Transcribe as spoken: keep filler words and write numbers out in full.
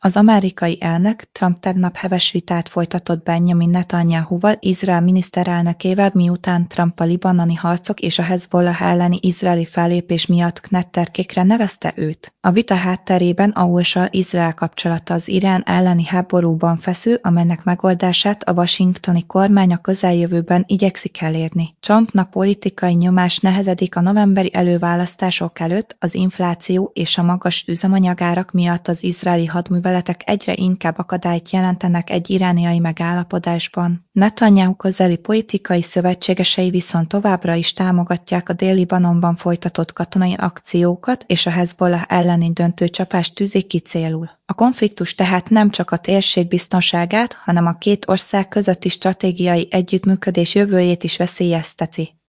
Az amerikai elnök Trump tegnap heves vitát folytatott Benjamin Netanyahuval, Izrael miniszterelnökével, miután Trump a libanoni harcok és a Hezbollah elleni izraeli fellépés miatt knetterkékre nevezte őt. A vita hátterében a u es á-Izrael kapcsolata az Irán elleni háborúban feszül, amelynek megoldását a washingtoni kormány a közeljövőben igyekszik elérni. Trumpnak politikai nyomás nehezedik a novemberi előválasztások előtt, az infláció és a magas üzemanyagárak miatt az izraeli hadműveletek egyre inkább akadályt jelentenek egy irániai megállapodásban. Netanyahu közeli politikai szövetségesei viszont továbbra is támogatják a Dél-Libanonban folytatott katonai akciókat, és a Hezbollah elleni döntő csapást tűzik ki célul. A konfliktus tehát nem csak a térség biztonságát, hanem a két ország közötti stratégiai együttműködés jövőjét is veszélyezteti.